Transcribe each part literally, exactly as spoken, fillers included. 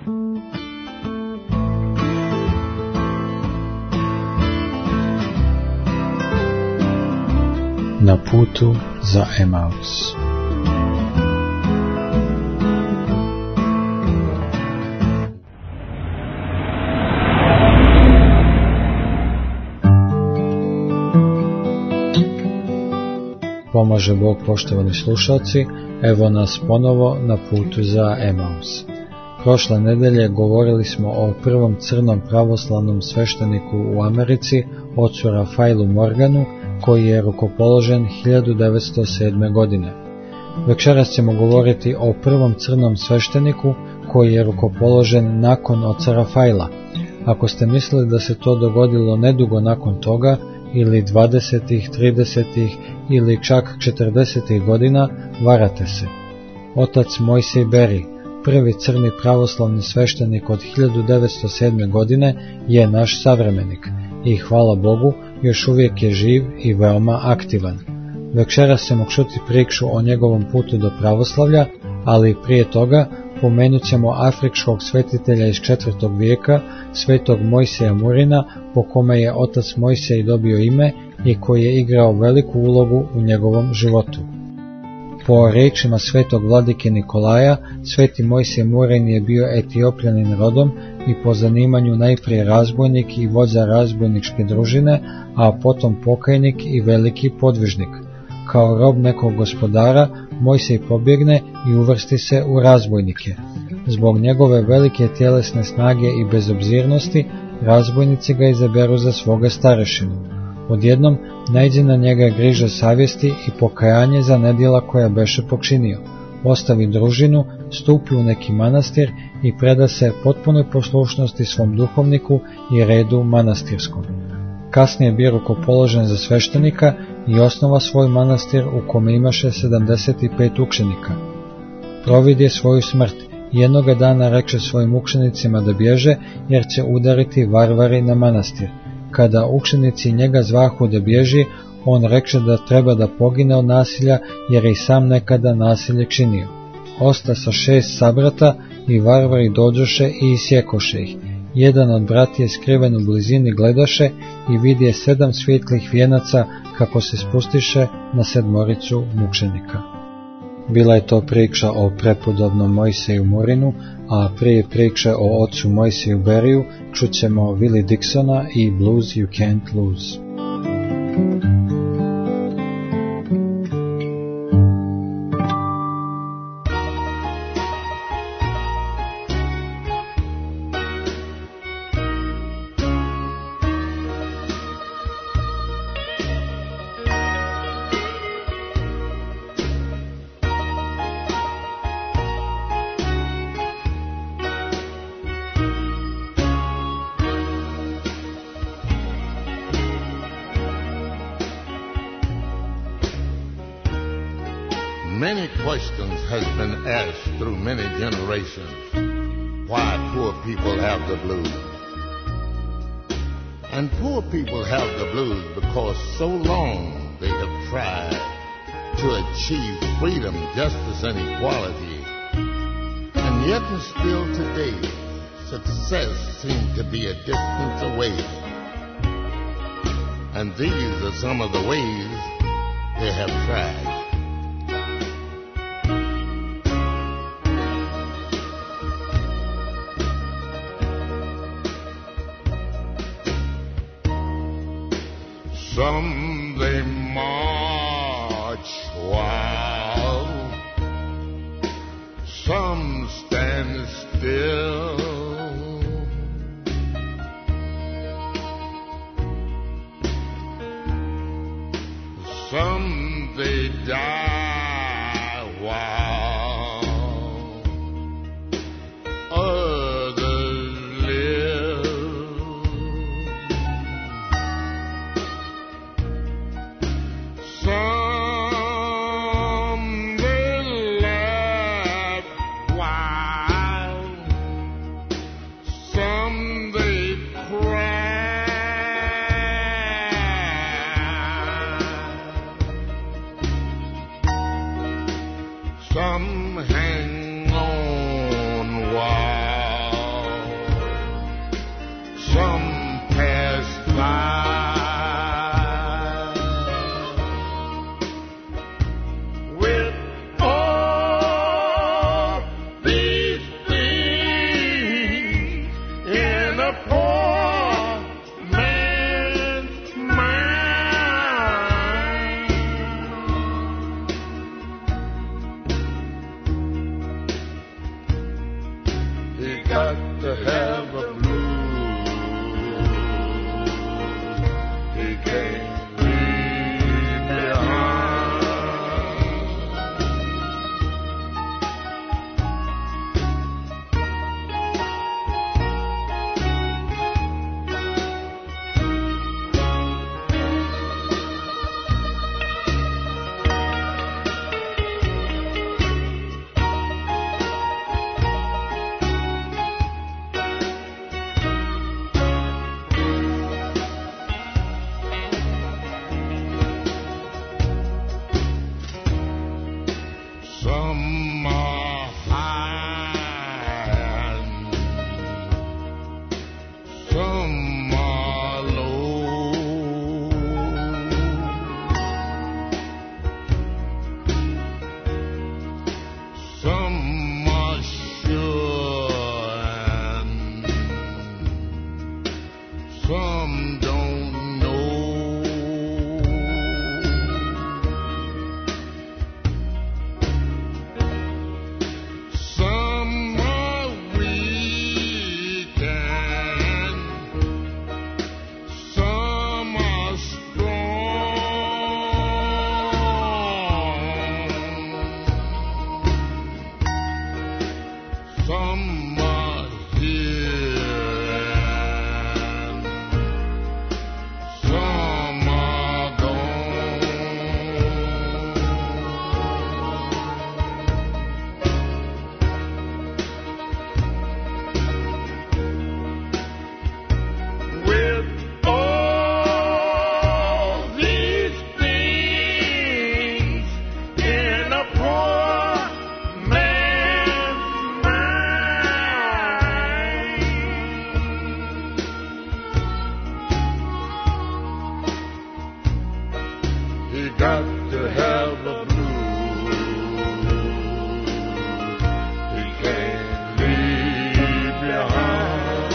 Na putu za Emaus. Pomaže Bog, poštovani slušalci, evo nas ponovo na putu za Emaus. Prošle nedelje govorili smo o prvom crnom pravoslavnom svešteniku u Americi, ocu Rafailu Morganu, koji je rukopoložen hiljadu devetsto sedme. godine. Večeras ćemo govoriti o prvom crnom svešteniku koji je rukopoložen nakon oca Rafaila. Ako ste mislili da se to dogodilo nedugo nakon toga, ili dvadesetih, tridesetih ili čak četrdesetih godina, varate se. Otac Mojsej Beri, prvi crni pravoslavni sveštenik od hiljadu devetsto sedme. godine, je naš savremenik i hvala Bogu još uvijek je živ i veoma aktivan. Večeras ćemo čuti priču o njegovom putu do pravoslavlja, ali prije toga pomenut ćemo afričkog svetitelja iz četvrtog vijeka, svetog Mojsija Murina, po kome je otac Mojsej dobio ime i koji je igrao veliku ulogu u njegovom životu. Po rečima svetog vladike Nikolaja, sveti Mojsij Murin je bio etiopljanin rodom i po zanimanju najprije razbojnik i vođa razbojničke družine, a potom pokajnik i veliki podvižnik. Kao rob nekog gospodara, Mojsij pobjegne i uvrsti se u razbojnike. Zbog njegove velike tjelesne snage i bezobzirnosti, razbojnici ga izaberu za svoga starešinu. Odjednom naiđe na njega griža savjesti i pokajanje za nedjela koja beše počinio. Ostavi družinu, stupi u neki manastir i preda se potpunoj poslušnosti svom duhovniku i redu manastirskom. Kasnije bio rukopoložen za sveštenika i osnova svoj manastir u kome imaše sedamdeset pet učenika. Providje svoju smrt i jednoga dana reče svojim učenicima da bježe, jer će udariti varvari na manastir. Kada učenici njega zvahu da bježi, on reče da treba da pogine od nasilja, jer je i sam nekada nasilje činio. Osta sa šest sabrata i varvari dođoše i isjekoše ih. Jedan od bratije skriven u blizini gledaše i vidje sedam svjetlih vijenaca kako se spustiše na sedmoricu mučenika. Bila je to priča o prepodobnom Mojsiju Murinu, a prije priče o ocu Mojsiju Beriju čućemo Willie Dixona i Blues You Can't Lose. Many questions has been asked through many generations why poor people have the blues. And poor people have the blues because so long they have tried to achieve freedom, justice, and equality. And yet and still today, success seems to be a distance away. And these are some of the ways they have tried. Some they march wild, some stand still, some they die wild, others live. Some they laugh wild, some they cry, some hang on wild. got to have a blues. He can't leave behind. Some are high and some are low. Some are sure and some don't know. Some are weak and some are strong. Some are here and some are gone. With all these things in a poor man's mind, he got to have a blues. He can't leave behind.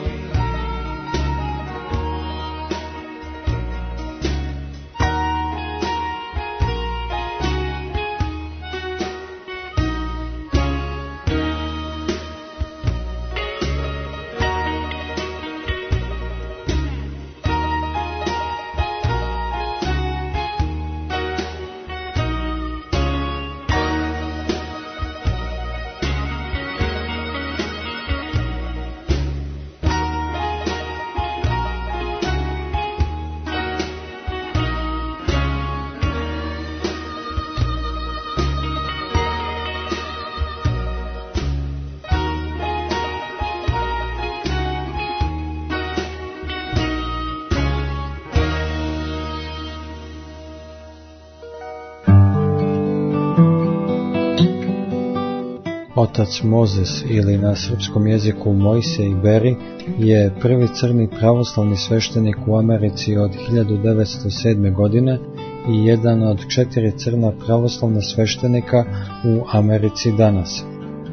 Otac Mozes ili na srpskom jeziku Mojsej Beri je prvi crni pravoslavni sveštenik u Americi od hiljadu devetsto sedme. godine i jedan od četiri crna pravoslavna sveštenika u Americi danas.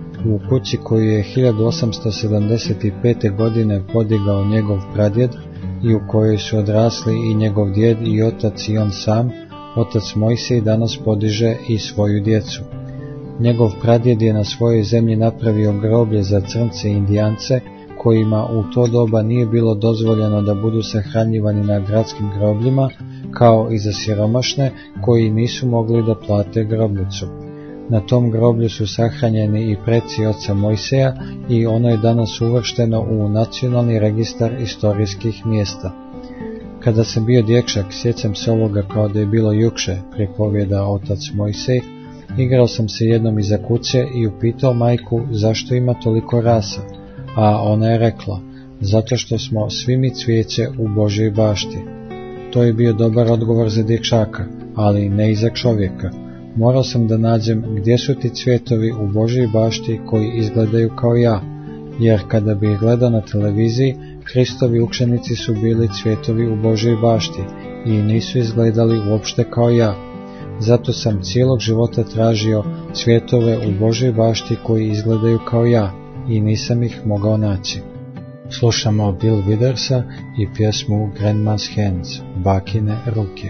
U kući koju je hiljadu osamsto sedamdeset pete. godine podigao njegov pradjed i u kojoj su odrasli i njegov djed i otac i on sam, otac Mojsej danas podiže i svoju djecu. Njegov pradjed je na svojoj zemlji napravio groblje za crnce i indijance, kojima u to doba nije bilo dozvoljeno da budu sahranjivani na gradskim grobljima, kao i za siromašne koji nisu mogli da plate grobnicu. Na tom groblju su sahranjeni i preci oca Mojseja i ono je danas uvršteno u Nacionalni registar istorijskih mjesta. Kada sam bio dječak, sjećam se ovoga kao da je bilo juče, pripovijeda otac Mojsej. Igrao sam se jednom iza kuće i upitao majku zašto ima toliko rasa, a ona je rekla, zato što smo svi mi cvijeće u Božjoj bašti. To je bio dobar odgovor za dječaka, ali ne i za čovjeka. Morao sam da nađem gdje su ti cvjetovi u Božjoj bašti koji izgledaju kao ja, jer kada bi ih gledao na televiziji, Hristovi učenici su bili cvjetovi u Božjoj bašti i nisu izgledali uopšte kao ja. Zato sam cijelog života tražio cvjetove u Božjoj bašti koji izgledaju kao ja i nisam ih mogao naći. Slušamo Bill Withersa i pjesmu Grandma's Hands, bakine ruke.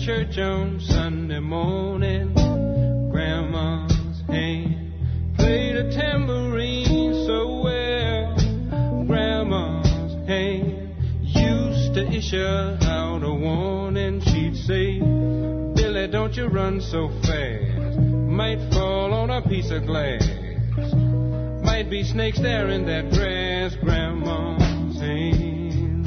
church on Sunday morning. Grandma's hand played a tambourine so well. Grandma's hand used to issue out a warning. She'd say, Billy, don't you run so fast. Might fall on a piece of glass. Might be snakes there in that grass. Grandma's hand.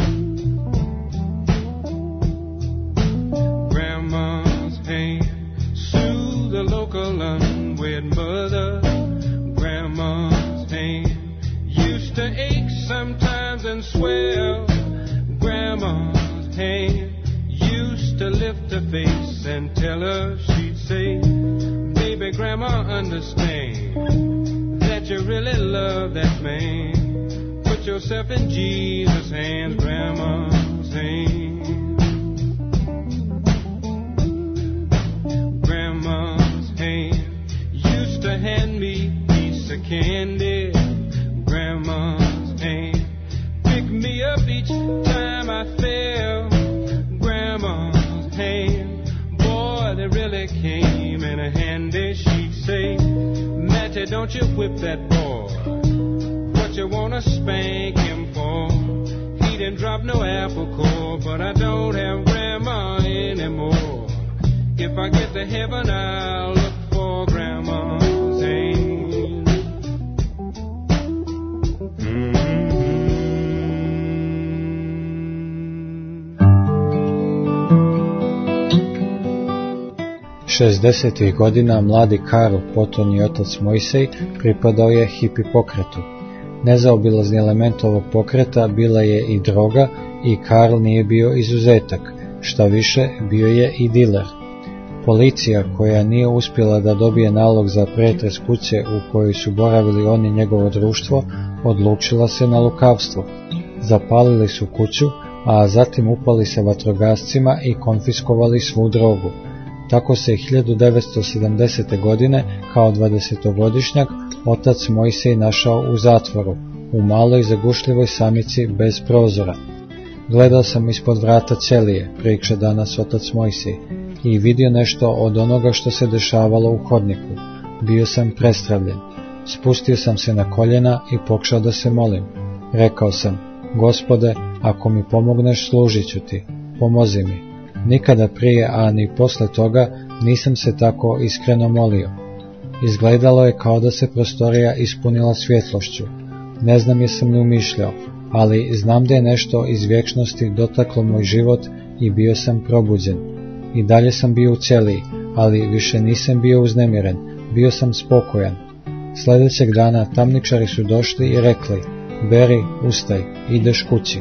Grandma's hand soothed the local unwed mother. Grandma's hand used to ache sometimes and swell. Grandma's hand used to lift her face and tell her, she'd say, baby, Grandma, understand that you really love that man. Put yourself in Jesus' hands. Grandma's hand. Grandma's hand used to hand me a piece of candy. Grandma's hand picked me up each time I fell. Grandma's hand, boy, they really came in a handy. She'd say, Matty, don't you whip that boy. What you wanna spank him for? He didn't drop no apple core, but I don't have Grandma anymore. If I get to heaven, I'll look for Grandma's hand. Mm-hmm. šezdesetih godina mladi Karl, potonji otac Mojsej, pripadao je hipi pokretu. Nezaobilazni element ovog pokreta bila je i droga i Karl nije bio izuzetak, šta više bio je i diler. Policija, koja nije uspjela da dobije nalog za pretres kuće u kojoj su boravili oni njegovo društvo, odlučila se na lukavstvo. Zapalili su kuću, a zatim upali se vatrogascima i konfiskovali svu drogu. Tako se hiljadu devetsto sedamdesete. godine, kao dvadesetogodišnjak, otac Mojsej našao u zatvoru, u maloj zagušljivoj samici bez prozora. Gledao sam ispod vrata ćelije, priča danas otac Mojsej, i vidio nešto od onoga što se dešavalo u hodniku. Bio sam prestravljen. Spustio sam se na koljena i pokušao da se molim. Rekao sam, Gospode, ako mi pomogneš, služit ću ti. Pomozi mi. Nikada prije, a ni posle toga, nisam se tako iskreno molio. Izgledalo je kao da se prostorija ispunila svjetlošću. Ne znam jesam li umišljao, ali znam da je nešto iz vječnosti dotaklo moj život i bio sam probuđen. I dalje sam bio u ćeliji, ali više nisam bio uznemiren, bio sam spokojan. Sljedećeg dana tamničari su došli i rekli, Beri, ustaj, ideš kući.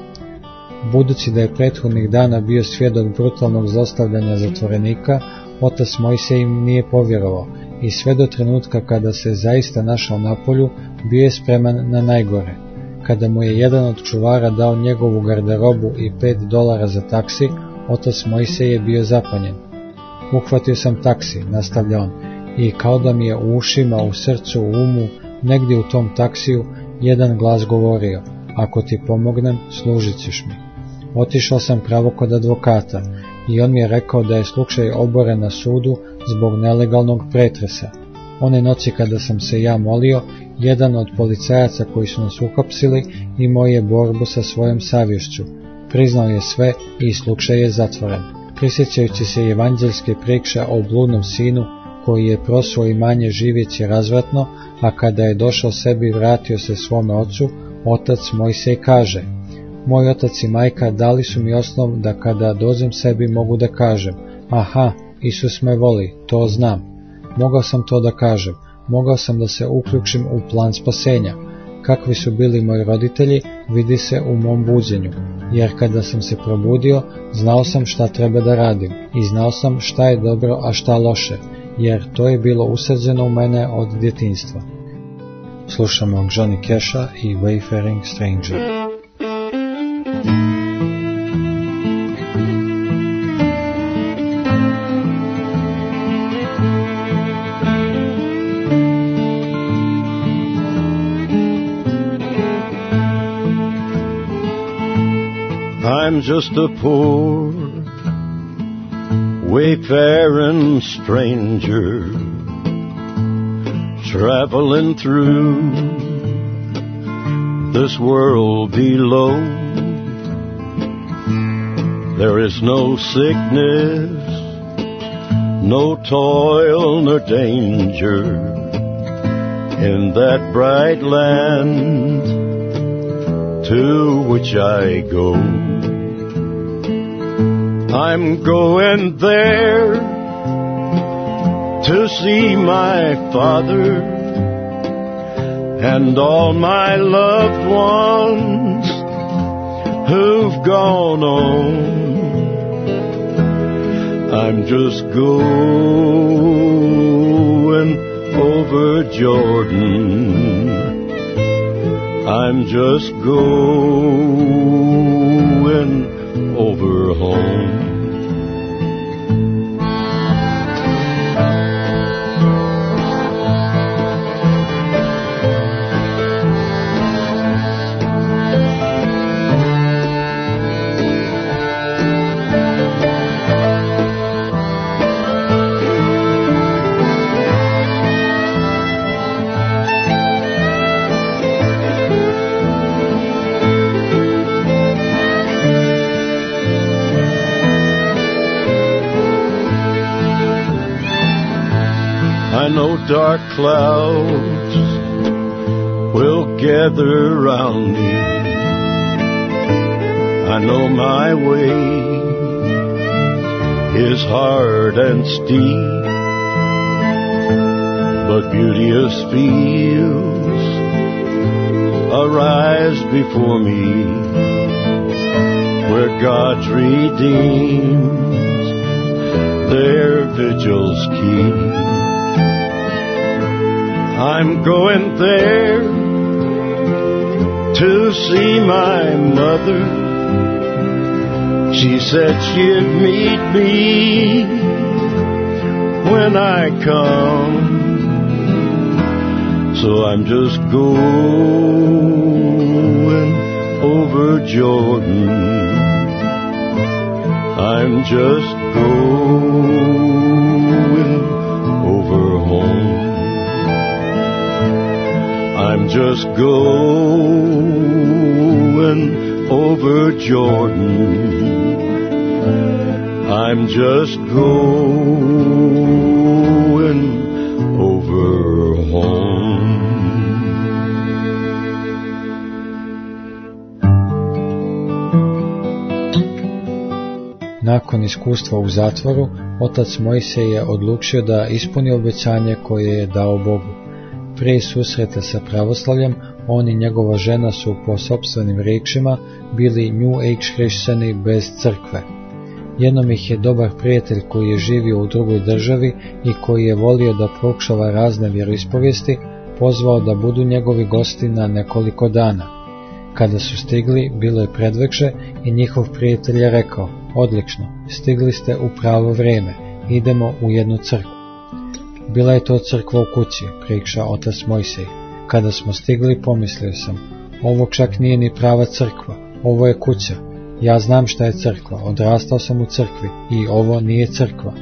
Budući da je prethodnih dana bio svjedok brutalnog zlostavljanja zatvorenika, otac Mojsej im nije povjerovao i sve do trenutka kada se zaista našao na polju, bio je spreman na najgore. Kada mu je jedan od čuvara dao njegovu garderobu i pet dolara za taksi, otac Mojsej je bio zapanjen. Uhvatio sam taksi, nastavlja on, i kao da mi je u ušima, u srcu, u umu, negdje u tom taksiju, jedan glas govorio, ako ti pomognem, služit ćeš mi. Otišao sam pravo kod advokata i on mi je rekao da je slučaj oboren na sudu zbog nelegalnog pretresa. One noći kada sam se ja molio, jedan od policajaca koji su nas uhapsili imao je borbu sa svojom savješću. Priznao je sve i slučaj je zatvoren. Prisjećajući se evanđeljske priče o bludnom sinu koji je prosuo imanje živjeći razvratno, a kada je došao sebi vratio se svome ocu, otac Mojsej kaže, moj otac i majka dali su mi osnov da kada dođem sebi mogu da kažem, aha, Isus me voli, to znam. Mogao sam to da kažem, mogao sam da se uključim u plan spasenja. Kakvi su bili moji roditelji, vidi se u mom buđenju, jer kada sam se probudio, znao sam šta treba da radim i znao sam šta je dobro, a šta loše, jer to je bilo usađeno u mene od djetinjstva. Slušamo Johnny Casha i Wayfaring Stranger. I'm just a poor wayfaring stranger, traveling through this world below. There is no sickness, no toil nor danger in that bright land to which I go. I'm going there to see my Father and all my loved ones who've gone on. I'm just going over Jordan. I'm just going over home. I know dark clouds will gather round me. I know my way is hard and steep, but beauteous fields arise before me, where God's redeemed their vigils keep. I'm going there to see my mother. She said she'd meet me when I come. So I'm just going over Jordan. I'm just going over home. I'm just going over Jordan. I'm just going over home. Nakon iskustva u zatvoru, otac Mojsije je odlučio da ispuni obećanje koje je dao Bogu. Prije susreta sa pravoslavljem, on i njegova žena su po sopstvenim riječima bili New Age hrišćani bez crkve. Jednom ih je dobar prijatelj koji je živio u drugoj državi i koji je volio da proučava razne vjeroispovijesti, pozvao da budu njegovi gosti na nekoliko dana. Kada su stigli, bilo je predvečer i njihov prijatelj je rekao: odlično, stigli ste u pravo vrijeme, idemo u jednu crkvu. Bila je to crkva u kući, priča otac Mojsij. Kada smo stigli, pomislio sam, ovo čak nije ni prava crkva, ovo je kuća. Ja znam šta je crkva, odrastao sam u crkvi i ovo nije crkva.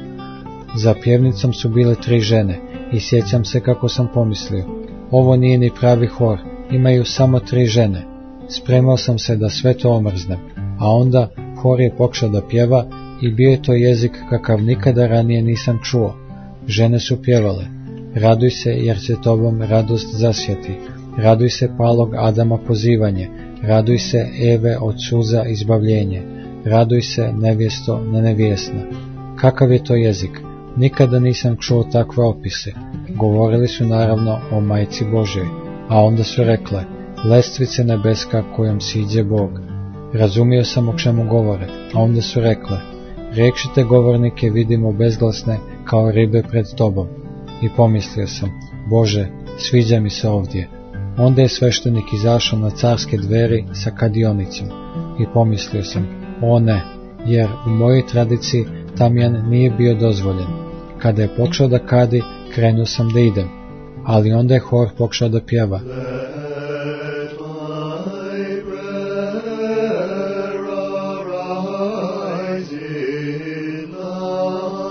Za pjevnicom su bile tri žene i sjećam se kako sam pomislio, ovo nije ni pravi hor, imaju samo tri žene. Spremao sam se da sve to omrznem, a onda hor je počeo da pjeva i bio je to jezik kakav nikada ranije nisam čuo. Žene su pjevale: raduj se jer se tobom radost zasjeti, raduj se palog Adama pozivanje, raduj se Eve od suza izbavljenje, raduj se nevjesto na nevjesna. Kakav je to jezik? Nikada nisam čuo takve opise. Govorili su naravno o Majci Božjoj, a onda su rekle: lestvice nebeska kojom siđe Bog. Razumio sam o čemu govore, a onda su rekle: rekšite govornike vidimo bezglasne kao ribe pred tobom. I pomislio sam: Bože, sviđa mi se ovdje. Onda je sveštenik izašao na carske dveri sa kadionicom i pomislio sam: o ne, jer u mojoj tradiciji tamjan nije bio dozvoljen. Kada je počeo da kadi, krenuo sam da idem, ali onda je hor počeo da pjeva: Let my prayer arise in the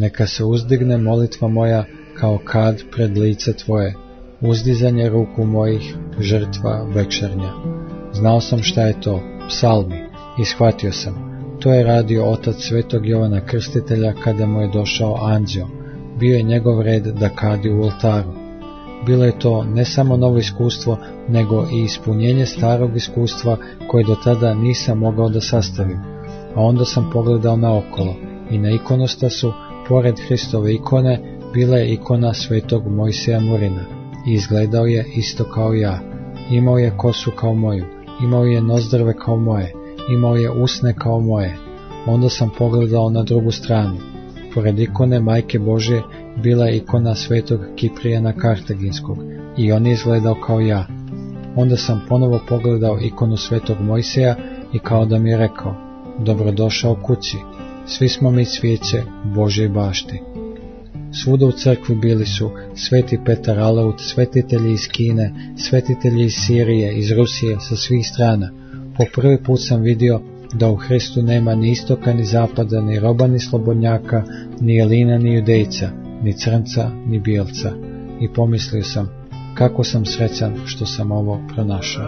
Neka se uzdigne molitva moja kao kad pred lice tvoje, uzdizanje ruku mojih, žrtva večernja. Znao sam šta je to, psalmi, i shvatio sam. To je radio otac svetog Jovana Krstitelja kada mu je došao anđeo. Bio je njegov red da kadi u oltaru. Bilo je to ne samo novo iskustvo, nego i ispunjenje starog iskustva koje do tada nisam mogao da sastavim. A onda sam pogledao naokolo i na ikonostasu, pored Hristove ikone, bila je ikona svetog Mojsija Murina i izgledao je isto kao ja. Imao je kosu kao moju, imao je nozdrve kao moje, imao je usne kao moje. Onda sam pogledao na drugu stranu. Pored ikone Majke Božje bila je ikona svetog Kiprijana Kartaginskog i on je izgledao kao ja. Onda sam ponovo pogledao ikonu svetog Mojsija i kao da mi je rekao, dobrodošao kući, svi smo mi cvijeće Božje bašti. Svuda u crkvi bili su sveti Petar Alaut, svetitelji iz Kine, svetitelji iz Sirije, iz Rusije, sa svih strana. Po prvi put sam vidio da u Hristu nema ni istoka ni zapada, ni roba ni slobodnjaka, ni Elina ni Judejca, ni crnca ni bijelca. I pomislio sam, kako sam srećan što sam ovo pronašao.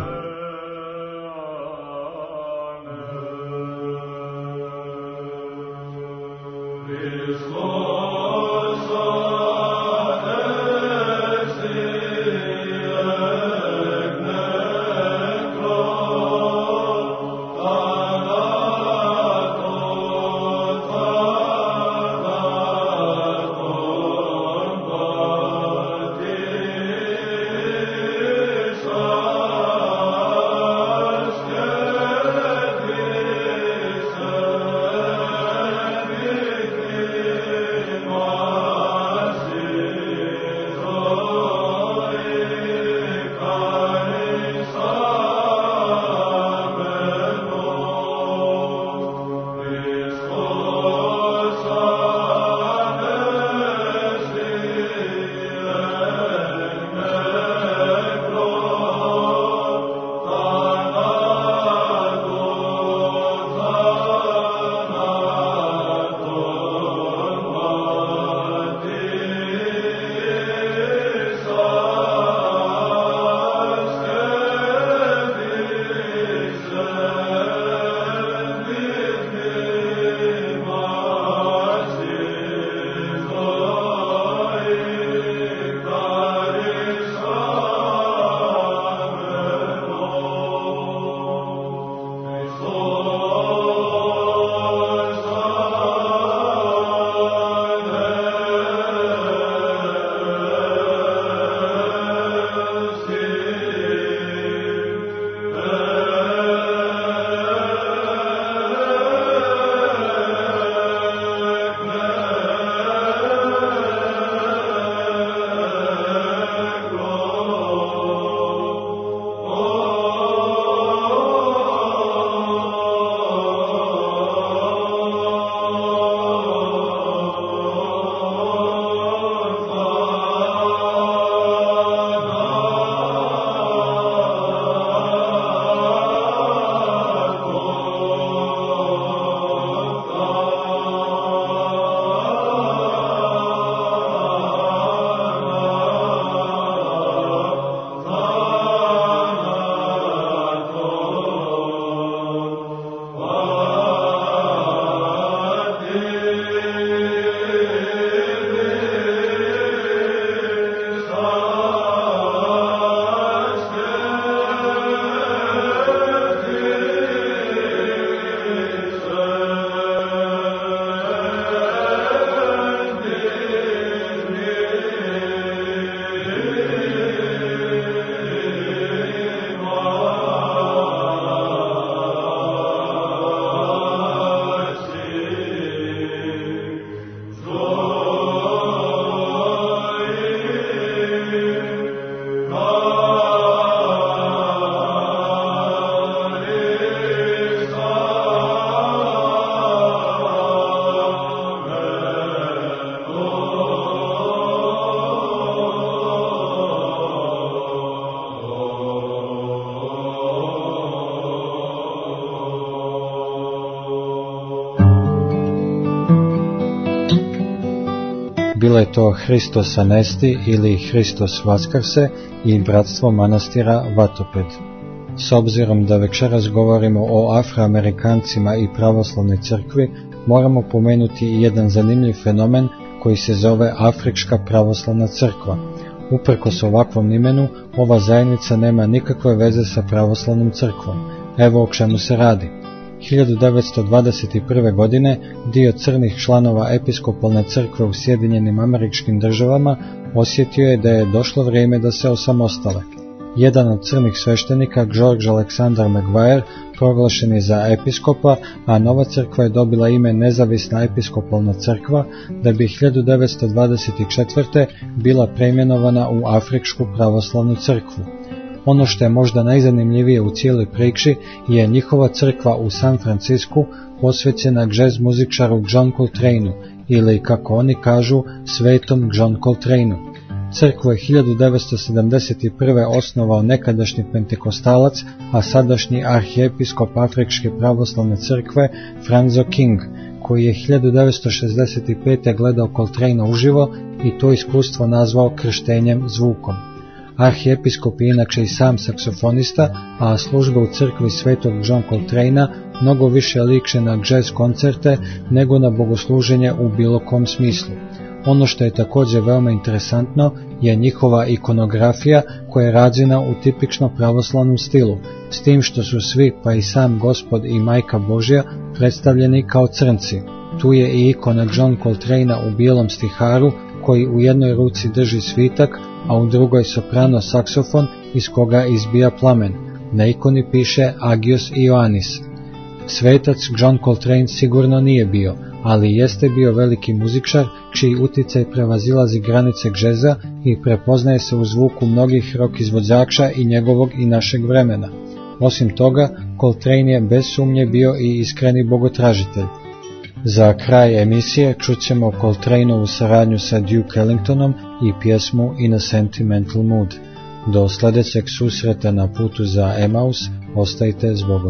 Oh Bilo je to Hristos Anesti ili Hristos Vaskrse i bratstvo manastira Vatoped. S obzirom da večeras govorimo o Afroamerikancima i pravoslavnoj crkvi, moramo pomenuti i jedan zanimljiv fenomen koji se zove Afrička pravoslavna crkva. Uprkos ovakvom imenu, ova zajednica nema nikakve veze sa pravoslavnom crkvom. Evo o čemu se radi. hiljadu devetsto dvadeset prve. godine dio crnih članova Episkopalne crkve u Sjedinjenim Američkim Državama osjetio je da je došlo vrijeme da se osamostale. Jedan od crnih sveštenika, George Alexander Maguire, proglašen je za episkopa, a nova crkva je dobila ime Nezavisna episkopalna crkva, da bi hiljadu devetsto dvadeset četvrte. bila preimenovana u Afričku pravoslavnu crkvu. Ono što je možda najzanimljivije u cijeloj priči je njihova crkva u San Francisku posvećena džez muzičaru John Coltraneu, ili kako oni kažu, svetom John Coltraneu. Crkvu je hiljadu devetsto sedamdeset prve. osnovao nekadašnji pentekostalac, a sadašnji arhijepiskop Afričke pravoslavne crkve Franzo King, koji je hiljadu devetsto šezdeset pete. gledao Coltranea uživo i to iskustvo nazvao krštenjem zvukom. Arhijepiskop je inače i sam saksofonista, a služba u crkvi svetog John Coltranea mnogo više liče na jazz koncerte nego na bogosluženje u bilo kom smislu. Ono što je također veoma interesantno je njihova ikonografija koja je rađena u tipično pravoslavnom stilu, s tim što su svi, pa i sam Gospod i Majka Božja, predstavljeni kao crnci. Tu je i ikona John Coltranea u bijelom stiharu koji u jednoj ruci drži svitak, a u drugoj soprano saksofon iz koga izbija plamen. Na ikoni piše Agios Ioannis. Svetac John Coltrane sigurno nije bio, ali jeste bio veliki muzičar čiji uticaj prevazilazi granice džeza i prepoznaje se u zvuku mnogih rock izvođača i njegovog i našeg vremena. Osim toga, Coltrane je bez sumnje bio i iskreni bogotražitelj. Za kraj emisije čućemo Coltraneovu saradnju sa Duke Ellingtonom i pjesmu In a Sentimental Mood. Do sljedećeg susreta na putu za Emaus, ostajte s Bogom.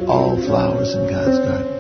all flowers in God's garden.